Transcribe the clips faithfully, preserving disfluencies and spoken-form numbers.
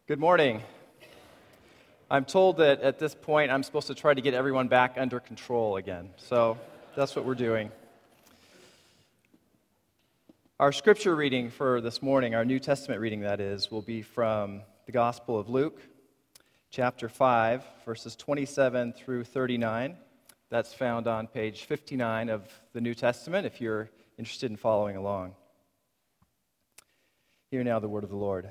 Good morning. I'm told that at this point I'm supposed to try to get everyone back under control again, so that's what we're doing. Our scripture reading for this morning, our New Testament reading that is, will be from the Gospel of Luke, chapter five, verses twenty-seven through thirty-nine. That's found on page fifty-nine of the New Testament if you're interested in following along. Hear now the word of the Lord.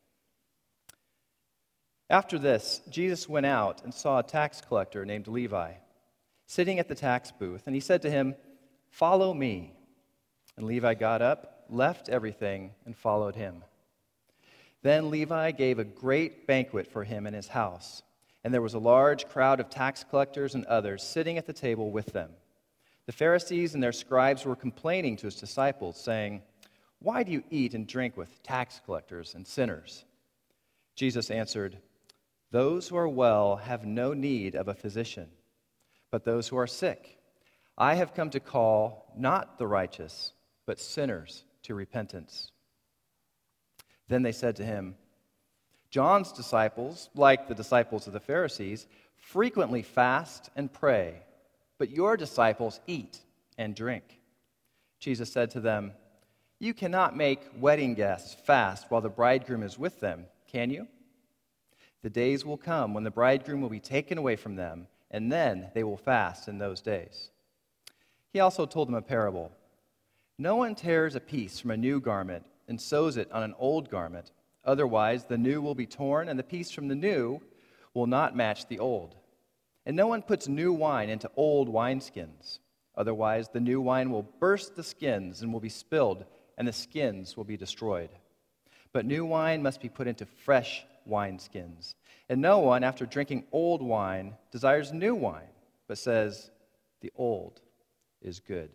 After this, Jesus went out and saw a tax collector named Levi sitting at the tax booth, and he said to him, "Follow me." And Levi got up, left everything, and followed him. Then Levi gave a great banquet for him in his house, and there was a large crowd of tax collectors and others sitting at the table with them. The Pharisees and their scribes were complaining to his disciples, saying, "Why do you eat and drink with tax collectors and sinners?" Jesus answered, "Those who are well have no need of a physician, but those who are sick. I have come to call not the righteous, but sinners to repentance." Then they said to him, "John's disciples, like the disciples of the Pharisees, frequently fast and pray, but your disciples eat and drink." Jesus said to them, "You cannot make wedding guests fast while the bridegroom is with them, can you? The days will come when the bridegroom will be taken away from them, and then they will fast in those days." He also told them a parable. "No one tears a piece from a new garment and sews it on an old garment. Otherwise, the new will be torn, and the piece from the new will not match the old. And no one puts new wine into old wineskins. Otherwise, the new wine will burst the skins and will be spilled, and the skins will be destroyed. But new wine must be put into fresh wineskins. And no one, after drinking old wine, desires new wine, but says, 'The old is good.'"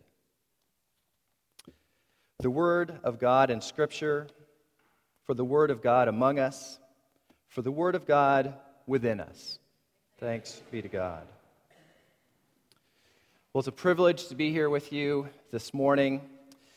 The word of God in Scripture, for the word of God among us, for the word of God within us. Thanks be to God. Well, it's a privilege to be here with you this morning.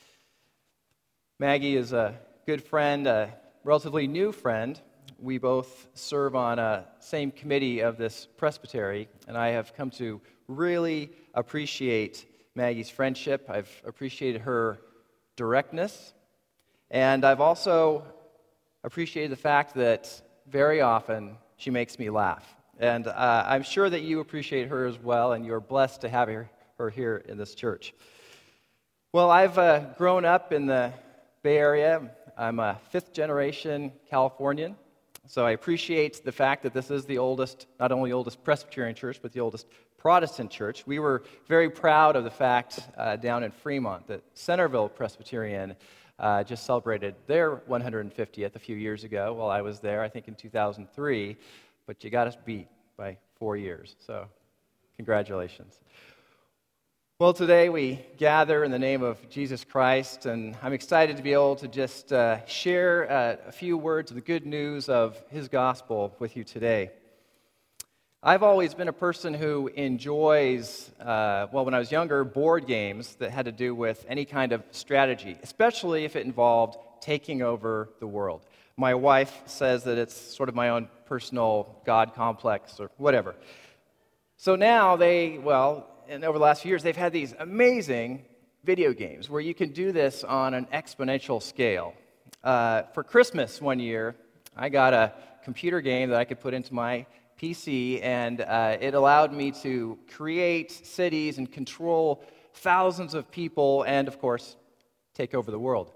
Maggie is a good friend, a relatively new friend. We both serve on a same committee of this presbytery, and I have come to really appreciate Maggie's friendship. I've appreciated her directness, and I've also appreciated the fact that very often she makes me laugh. And uh, I'm sure that you appreciate her as well, and you're blessed to have her, her here in this church. Well, I've uh, grown up in the Bay Area. I'm a fifth-generation Californian. So I appreciate the fact that this is the oldest, not only oldest Presbyterian church, but the oldest Protestant church. We were very proud of the fact uh, down in Fremont that Centerville Presbyterian uh, just celebrated their one hundred fiftieth a few years ago while I was there, I think in two thousand three, but you got us beat by four years, so congratulations. Well, today we gather in the name of Jesus Christ, and I'm excited to be able to just uh, share uh, a few words of the good news of His gospel with you today. I've always been a person who enjoys, uh, well, when I was younger, board games that had to do with any kind of strategy, especially if it involved taking over the world. My wife says that it's sort of my own personal God complex or whatever. So now they, well, and over the last few years, they've had these amazing video games where you can do this on an exponential scale. Uh, for Christmas one year, I got a computer game that I could put into my P C, and uh, it allowed me to create cities and control thousands of people and, of course, take over the world.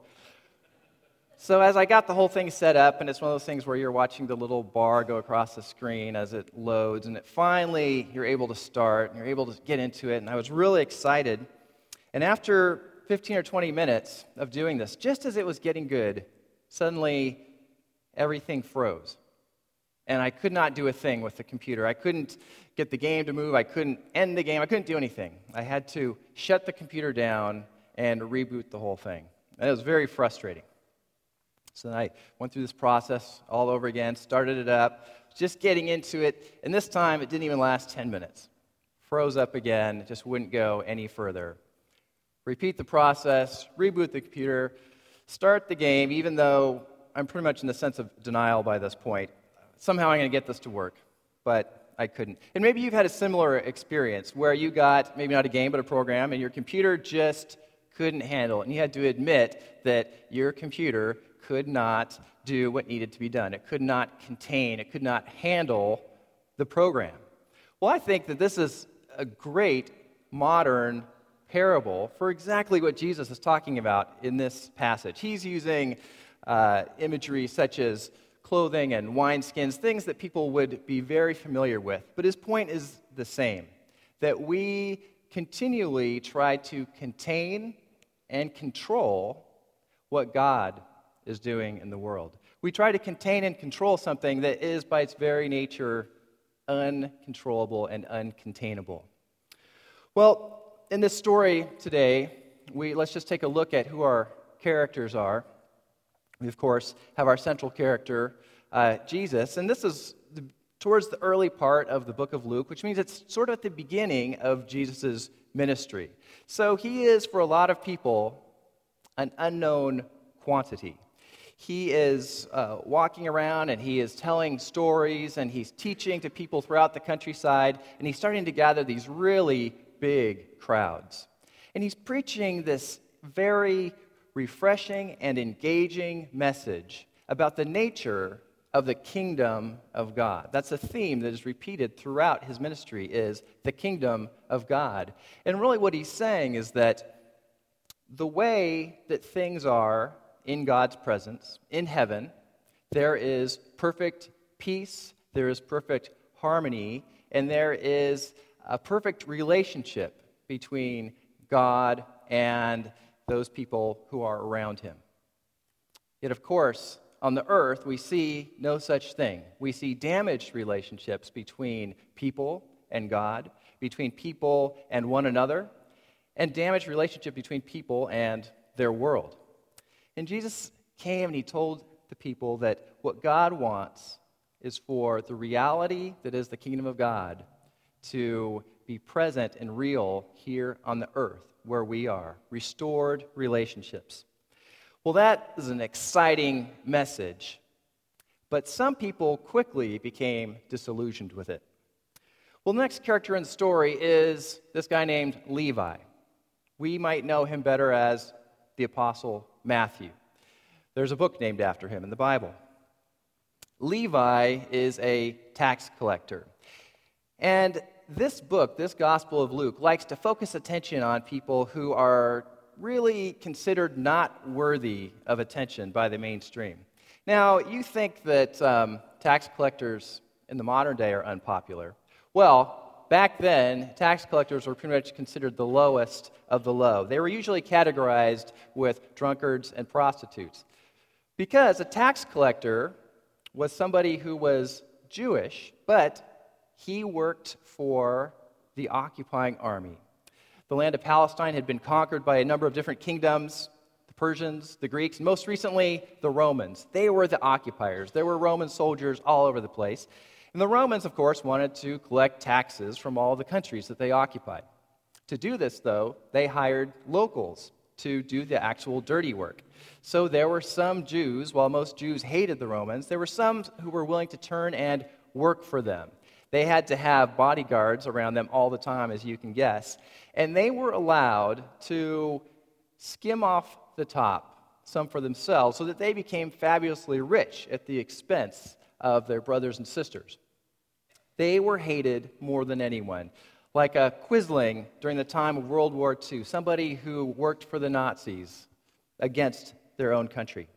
So as I got the whole thing set up, and it's one of those things where you're watching the little bar go across the screen as it loads, and it finally, you're able to start, and you're able to get into it, and I was really excited. And after fifteen or twenty minutes of doing this, just as it was getting good, suddenly everything froze. And I could not do a thing with the computer. I couldn't get the game to move. I couldn't end the game. I couldn't do anything. I had to shut the computer down and reboot the whole thing. And it was very frustrating. So then I went through this process all over again, started it up, just getting into it, and this time it didn't even last ten minutes. Froze up again, it just wouldn't go any further. Repeat the process, reboot the computer, start the game, even though I'm pretty much in the sense of denial by this point. somehow I'm going to get this to work, but I couldn't. And maybe you've had a similar experience where you got, maybe not a game, but a program, and your computer just couldn't handle it. And you had to admit that your computer could not do what needed to be done. It could not contain, it could not handle the program. Well, I think that this is a great modern parable for exactly what Jesus is talking about in this passage. He's using uh, imagery such as clothing and wineskins, things that people would be very familiar with. But his point is the same, that we continually try to contain and control what God is doing in the world. We try to contain and control something that is by its very nature uncontrollable and uncontainable. Well, in this story today, we let's just take a look at who our characters are. We, of course, have our central character, uh, Jesus, and this is the, towards the early part of the book of Luke, which means it's sort of at the beginning of Jesus' ministry. So he is, for a lot of people, an unknown quantity. He is uh, walking around and he is telling stories and he's teaching to people throughout the countryside, and he's starting to gather these really big crowds. And he's preaching this very refreshing and engaging message about the nature of the kingdom of God. That's a theme that is repeated throughout his ministry, is the kingdom of God. And really what he's saying is that the way that things are in God's presence, in heaven, there is perfect peace, there is perfect harmony, and there is a perfect relationship between God and those people who are around him. Yet, of course, on the earth, we see no such thing. We see damaged relationships between people and God, between people and one another, and damaged relationship between people and their world. And Jesus came and he told the people that what God wants is for the reality that is the kingdom of God to be present and real here on the earth where we are, restored relationships. Well, that is an exciting message, but some people quickly became disillusioned with it. Well, the next character in the story is this guy named Levi. We might know him better as the Apostle Matthew. There's a book named after him in the Bible. Levi is a tax collector. And this book, this Gospel of Luke, likes to focus attention on people who are really considered not worthy of attention by the mainstream. Now, you think that um, tax collectors in the modern day are unpopular. Well, back then, tax collectors were pretty much considered the lowest of the low. They were usually categorized with drunkards and prostitutes, because a tax collector was somebody who was Jewish, but he worked for the occupying army. The land of Palestine had been conquered by a number of different kingdoms, the Persians, the Greeks, and most recently, the Romans. They were the occupiers. There were Roman soldiers all over the place. And the Romans, of course, wanted to collect taxes from all the countries that they occupied. To do this, though, they hired locals to do the actual dirty work. So there were some Jews, while most Jews hated the Romans, there were some who were willing to turn and work for them. They had to have bodyguards around them all the time, as you can guess. And they were allowed to skim off the top, some for themselves, so that they became fabulously rich at the expense of their brothers and sisters. They were hated more than anyone. Like a Quisling during the time of World War Two, somebody who worked for the Nazis against their own country.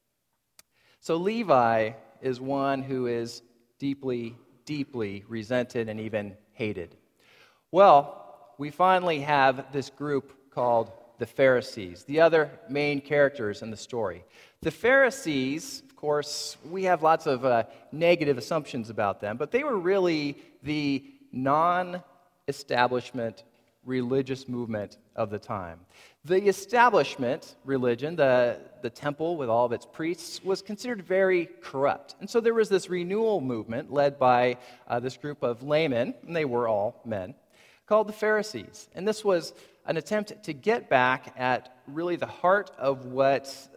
So Levi is one who is deeply, deeply resented and even hated. Well, we finally have this group called the Pharisees, the other main characters in the story. The Pharisees, of course, we have lots of uh, negative assumptions about them, but they were really the non-establishment religious movement of the time. The establishment religion, the, the temple with all of its priests, was considered very corrupt. And so there was this renewal movement led by uh, this group of laymen, and they were all men, called the Pharisees. And this was an attempt to get back at really the heart of what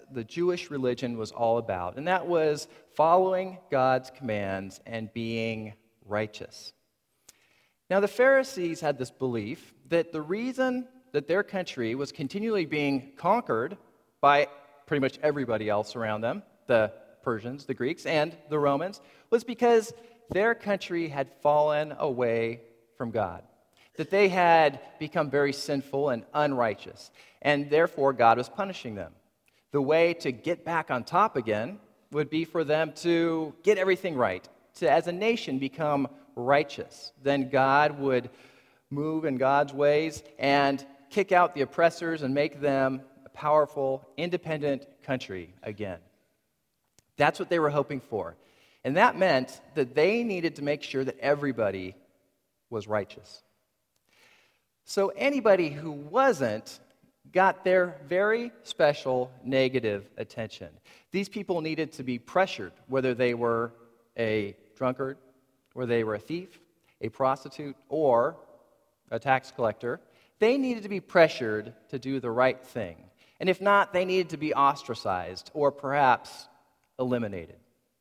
the Jewish religion was all about, and that was following God's commands and being righteous. Now, the Pharisees had this belief that the reason that their country was continually being conquered by pretty much everybody else around them, the Persians, the Greeks, and the Romans, was because their country had fallen away from God, that they had become very sinful and unrighteous, and therefore God was punishing them. The way to get back on top again would be for them to get everything right, to, as a nation, become righteous. Then God would move in God's ways and kick out the oppressors and make them a powerful, independent country again. That's what they were hoping for. And that meant that they needed to make sure that everybody was righteous. So anybody who wasn't got their very special negative attention. These people needed to be pressured, whether they were a drunkard, whether they were a thief, a prostitute, or a tax collector. They needed to be pressured to do the right thing. And if not, they needed to be ostracized or perhaps eliminated.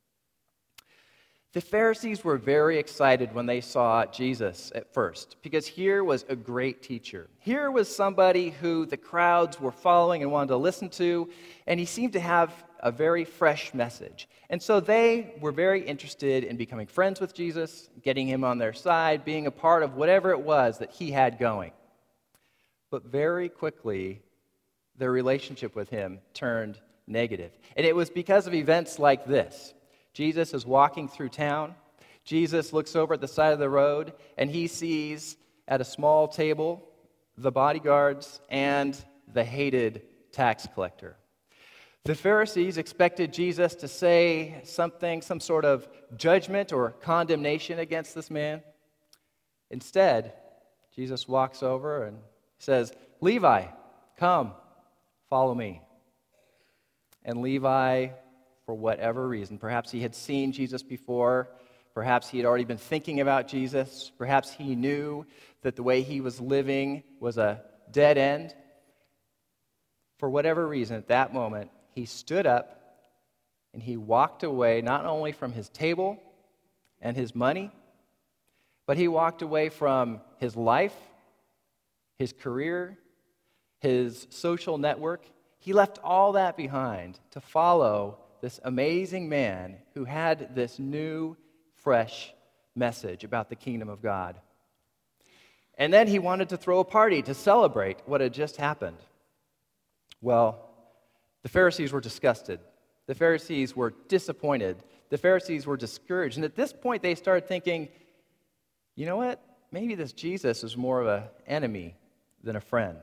The Pharisees were very excited when they saw Jesus at first, because here was a great teacher. Here was somebody who the crowds were following and wanted to listen to, and he seemed to have a very fresh message. And so they were very interested in becoming friends with Jesus, getting him on their side, being a part of whatever it was that he had going. But very quickly, their relationship with him turned negative. And it was because of events like this. Jesus is walking through town. Jesus looks over at the side of the road, and he sees at a small table the bodyguards and the hated tax collector. The Pharisees expected Jesus to say something, some sort of judgment or condemnation against this man. Instead, Jesus walks over and says, "Levi, come, follow me." And Levi, for whatever reason, perhaps he had seen Jesus before, perhaps he had already been thinking about Jesus, perhaps he knew that the way he was living was a dead end. For whatever reason, at that moment, he stood up and he walked away not only from his table and his money, but he walked away from his life, his career, his social network. He left all that behind to follow this amazing man who had this new, fresh message about the kingdom of God. And then he wanted to throw a party to celebrate what had just happened. Well, the Pharisees were disgusted. The Pharisees were disappointed. The Pharisees were discouraged. And at this point, they started thinking, you know what? Maybe this Jesus is more of an enemy than a friend.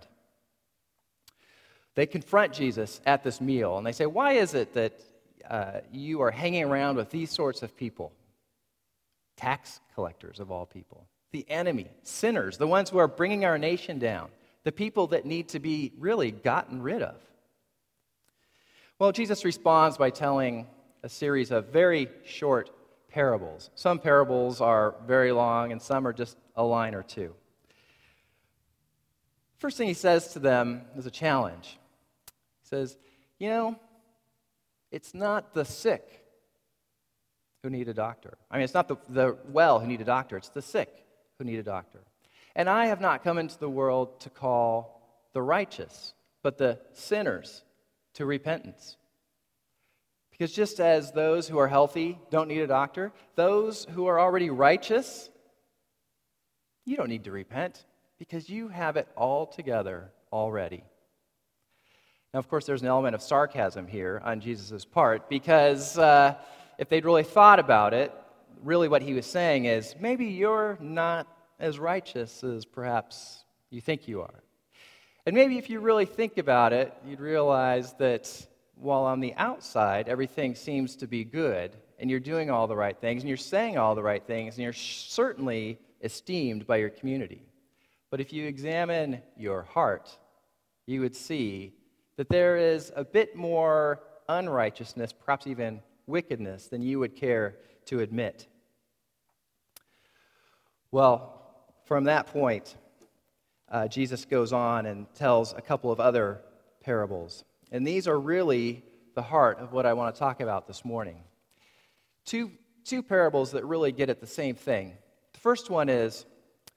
They confront Jesus at this meal, and they say, why is it that uh, you are hanging around with these sorts of people? Tax collectors, of all people. The enemy, sinners, the ones who are bringing our nation down, the people that need to be really gotten rid of. Well, Jesus responds by telling a series of very short parables. Some parables are very long, and some are just a line or two. First thing he says to them is a challenge. He says, you know, it's not the sick who need a doctor. I mean, it's not the, the well who need a doctor. It's the sick who need a doctor. And I have not come into the world to call the righteous, but the sinners to repentance. Because just as those who are healthy don't need a doctor, those who are already righteous, you don't need to repent because you have it all together already. Now, of course, there's an element of sarcasm here on Jesus' part because uh, if they'd really thought about it, really what he was saying is, maybe you're not as righteous as perhaps you think you are. And maybe if you really think about it, you'd realize that while on the outside everything seems to be good, and you're doing all the right things, and you're saying all the right things, and you're certainly esteemed by your community. But if you examine your heart, you would see that there is a bit more unrighteousness, perhaps even wickedness, than you would care to admit. Well, from that point, uh, Jesus goes on and tells a couple of other parables. And these are really the heart of what I want to talk about this morning. Two, two parables that really get at the same thing. The first one is,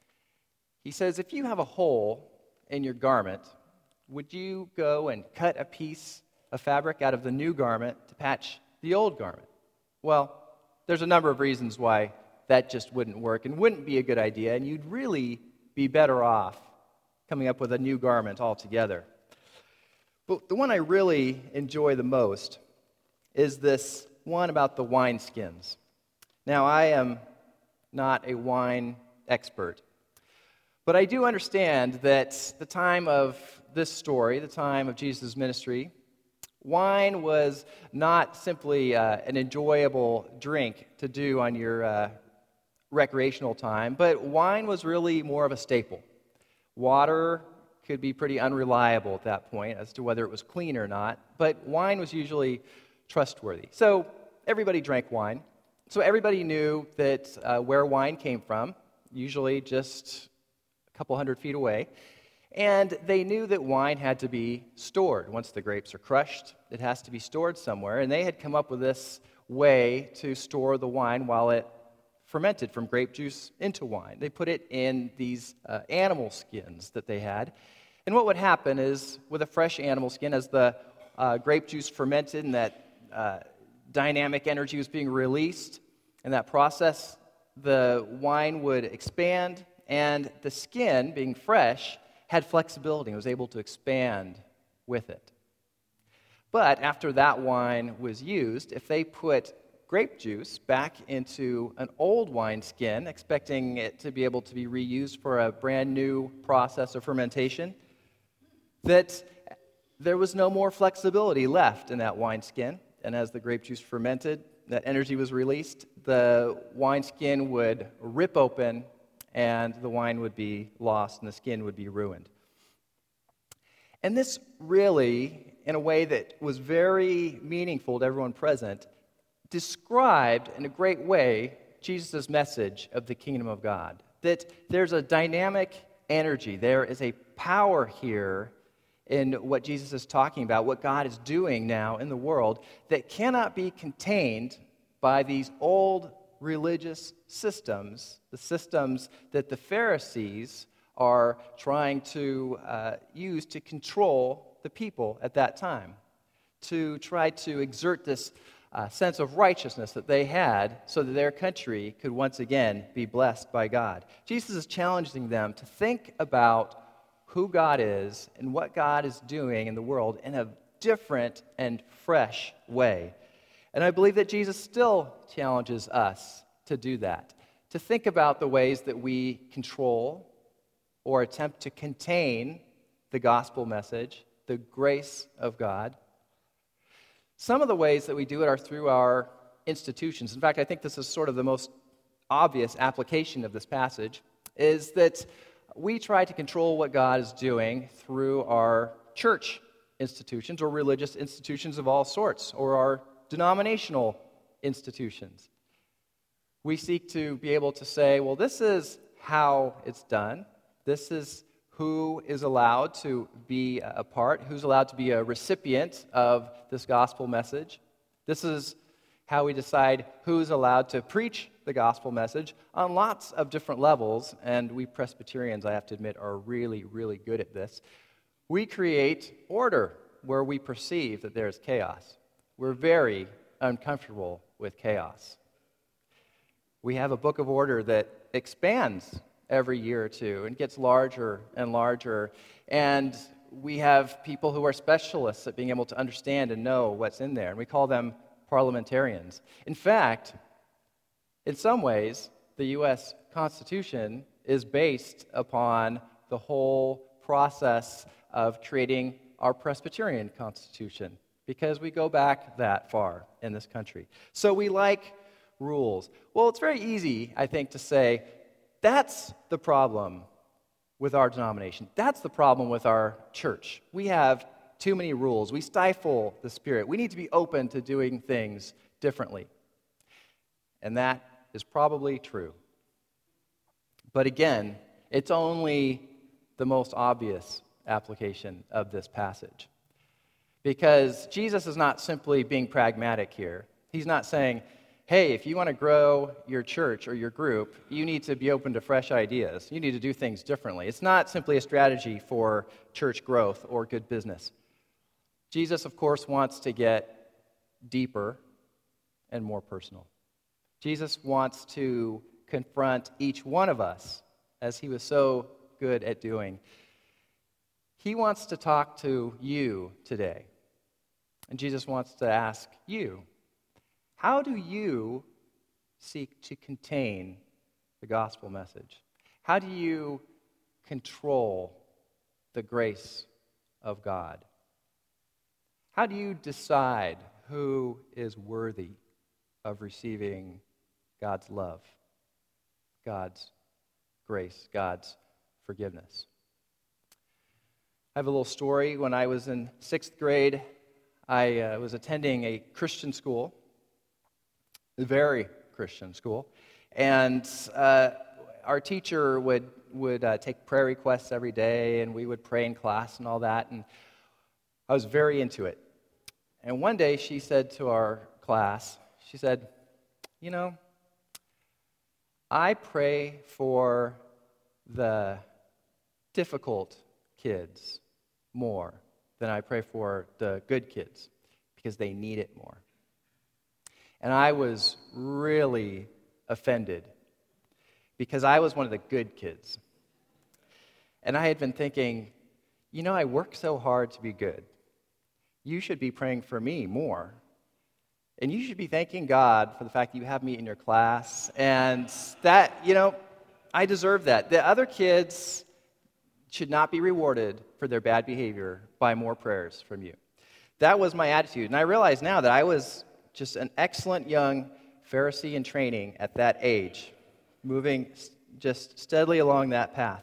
he says, if you have a hole in your garment, would you go and cut a piece of fabric out of the new garment to patch the old garment? Well, there's a number of reasons why that just wouldn't work and wouldn't be a good idea, and you'd really be better off coming up with a new garment altogether. But the one I really enjoy the most is this one about the wineskins. Now, I am not a wine expert, but I do understand that the time of this story, the time of Jesus' ministry, wine was not simply uh, an enjoyable drink to do on your uh, recreational time, but wine was really more of a staple. Water could be pretty unreliable at that point as to whether it was clean or not, but wine was usually trustworthy. So everybody drank wine. So everybody knew that uh, where wine came from, usually just a couple hundred feet away, and they knew that wine had to be stored. Once the grapes are crushed, it has to be stored somewhere, and they had come up with this way to store the wine while it fermented from grape juice into wine. They put it in these uh, animal skins that they had. And what would happen is, with a fresh animal skin, as the uh, grape juice fermented and that uh, dynamic energy was being released, in that process, the wine would expand, and the skin, being fresh, had flexibility and was able to expand with it. But after that wine was used, if they put grape juice back into an old wineskin, expecting it to be able to be reused for a brand new process of fermentation, that there was no more flexibility left in that wineskin. And as the grape juice fermented, that energy was released, the wineskin would rip open and the wine would be lost and the skin would be ruined. And this really, in a way that was very meaningful to everyone present, described in a great way Jesus' message of the kingdom of God. That there's a dynamic energy, there is a power here in what Jesus is talking about, what God is doing now in the world, that cannot be contained by these old religious systems, the systems that the Pharisees are trying to uh, use to control the people at that time, to try to exert this Uh, sense of righteousness that they had so that their country could once again be blessed by God. Jesus is challenging them to think about who God is and what God is doing in the world in a different and fresh way. And I believe that Jesus still challenges us to do that, to think about the ways that we control or attempt to contain the gospel message, the grace of God. Some of the ways that we do it are through our institutions. In fact, I think this is sort of the most obvious application of this passage, is that we try to control what God is doing through our church institutions or religious institutions of all sorts, or our denominational institutions. We seek to be able to say, well, this is how it's done. This is who is allowed to be a part, who's allowed to be a recipient of this gospel message. This is how we decide who's allowed to preach the gospel message on lots of different levels, and we Presbyterians, I have to admit, are really, really good at this. We create order where we perceive that there's chaos. We're very uncomfortable with chaos. We have a book of order that expands every year or two and gets larger and larger. And we have people who are specialists at being able to understand and know what's in there. And we call them parliamentarians. In fact, in some ways, the U S Constitution is based upon the whole process of creating our Presbyterian Constitution, because we go back that far in this country. So we like rules. Well, it's very easy, I think, to say, that's the problem with our denomination. That's the problem with our church. We have too many rules. We stifle the Spirit. We need to be open to doing things differently. And that is probably true. But again, it's only the most obvious application of this passage. Because Jesus is not simply being pragmatic here. He's not saying, hey, if you want to grow your church or your group, you need to be open to fresh ideas. You need to do things differently. It's not simply a strategy for church growth or good business. Jesus, of course, wants to get deeper and more personal. Jesus wants to confront each one of us, as he was so good at doing. He wants to talk to you today. And Jesus wants to ask you, how do you seek to contain the gospel message? How do you control the grace of God? How do you decide who is worthy of receiving God's love, God's grace, God's forgiveness? I have a little story. When I was in sixth grade, I uh, was attending a Christian school, a very Christian school, and uh, our teacher would, would uh, take prayer requests every day, and we would pray in class and all that, and I was very into it. And one day she said to our class, she said, you know, I pray for the difficult kids more than I pray for the good kids because they need it more. And I was really offended because I was one of the good kids. And I had been thinking, you know, I work so hard to be good. You should be praying for me more. And you should be thanking God for the fact that you have me in your class. And that, you know, I deserve that. The other kids should not be rewarded for their bad behavior by more prayers from you. That was my attitude. And I realize now that I was just an excellent young Pharisee in training at that age, moving just steadily along that path.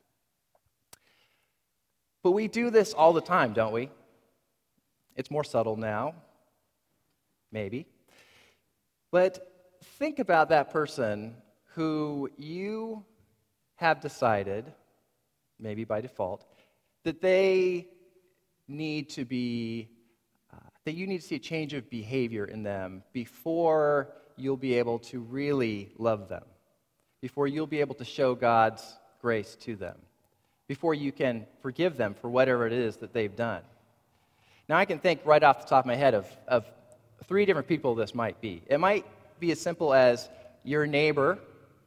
But we do this all the time, don't we? It's more subtle now, maybe. But think about that person who you have decided, maybe by default, that they need to be, uh, that you need to see a change of behavior in them before you'll be able to really love them, before you'll be able to show God's grace to them, before you can forgive them for whatever it is that they've done. Now, I can think right off the top of my head of, of three different people this might be. It might be as simple as your neighbor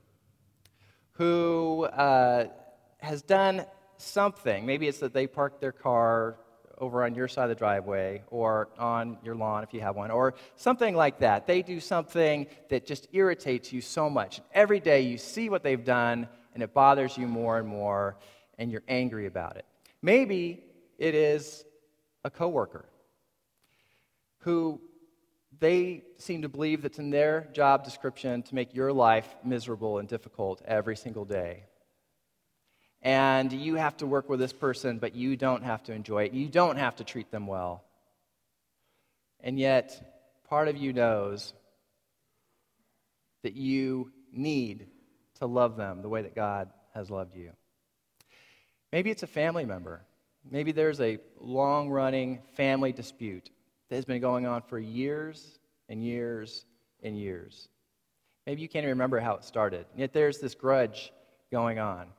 who uh, has done something. Maybe it's that they parked their car over on your side of the driveway or on your lawn if you have one, or something like that. They do something that just irritates you so much. Every day you see what they've done, and it bothers you more and more, and you're angry about it. Maybe it is a coworker who they seem to believe that's in their job description to make your life miserable and difficult every single day. And you have to work with this person, but you don't have to enjoy it. You don't have to treat them well. And yet, part of you knows that you need to love them the way that God has loved you. Maybe it's a family member. Maybe there's a long-running family dispute that has been going on for years and years and years. Maybe you can't even remember how it started. And yet there's this grudge going on.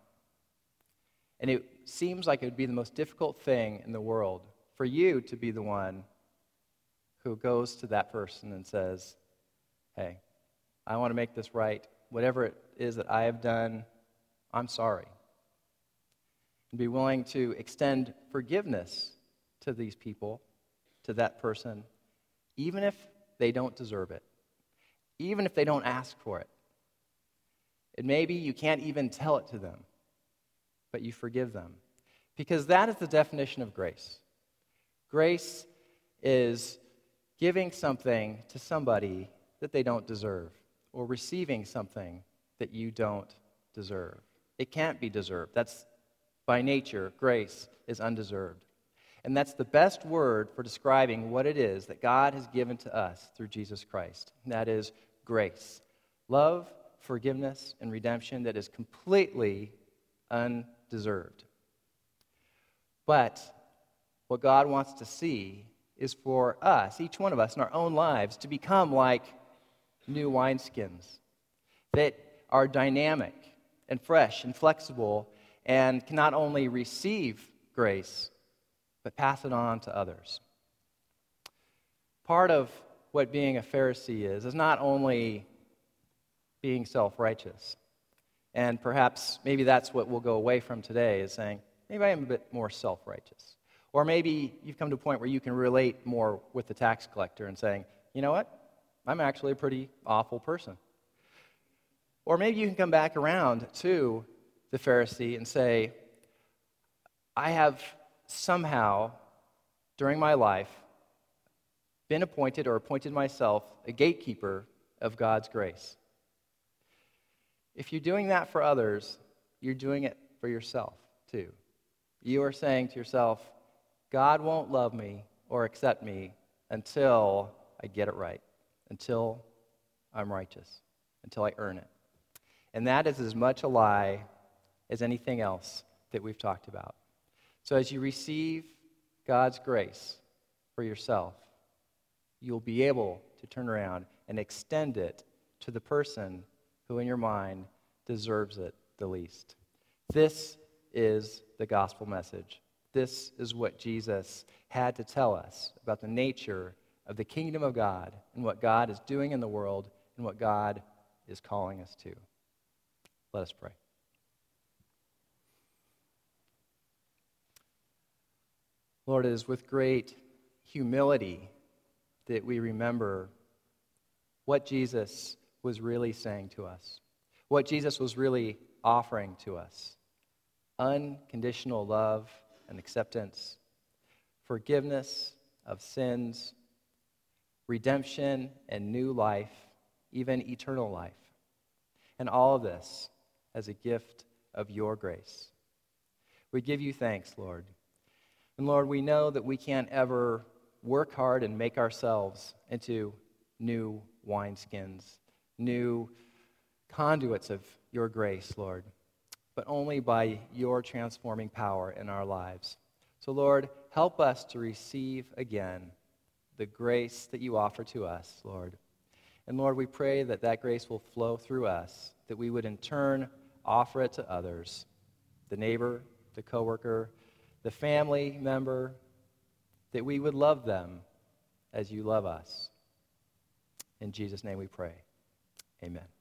And it seems like it would be the most difficult thing in the world for you to be the one who goes to that person and says, hey, I want to make this right. Whatever it is that I have done, I'm sorry. And be willing to extend forgiveness to these people, to that person, even if they don't deserve it, even if they don't ask for it. And maybe you can't even tell it to them, but you forgive them. Because that is the definition of grace. Grace is giving something to somebody that they don't deserve, or receiving something that you don't deserve. It can't be deserved. That's by nature, grace is undeserved. And that's the best word for describing what it is that God has given to us through Jesus Christ. And that is grace. Love, forgiveness, and redemption that is completely undeserved. But what God wants to see is for us, each one of us in our own lives, to become like new wineskins that are dynamic and fresh and flexible and can not only receive grace, but pass it on to others. Part of what being a Pharisee is, is not only being self-righteous. And perhaps maybe that's what we'll go away from today, is saying, maybe I am a bit more self-righteous. Or maybe you've come to a point where you can relate more with the tax collector and saying, you know what? I'm actually a pretty awful person. Or maybe you can come back around to the Pharisee and say, I have somehow, during my life, been appointed or appointed myself a gatekeeper of God's grace. If you're doing that for others, you're doing it for yourself too. You are saying to yourself, God won't love me or accept me until I get it right, until I'm righteous, until I earn it. And that is as much a lie as anything else that we've talked about. So as you receive God's grace for yourself, you'll be able to turn around and extend it to the person who in your mind deserves it the least. This is the gospel message. This is what Jesus had to tell us about the nature of the kingdom of God and what God is doing in the world and what God is calling us to. Let us pray. Lord, it is with great humility that we remember what Jesus was really saying to us, what Jesus was really offering to us. Unconditional love and acceptance, forgiveness of sins, redemption and new life, even eternal life. And all of this as a gift of your grace. We give you thanks, Lord. And Lord, we know that we can't ever work hard and make ourselves into new wineskins, new conduits of your grace, Lord, but only by your transforming power in our lives. So, Lord, help us to receive again the grace that you offer to us, Lord. And Lord, we pray that that grace will flow through us, that we would in turn offer it to others, the neighbor, the coworker, the family member, that we would love them as you love us. In Jesus' name we pray. Amen.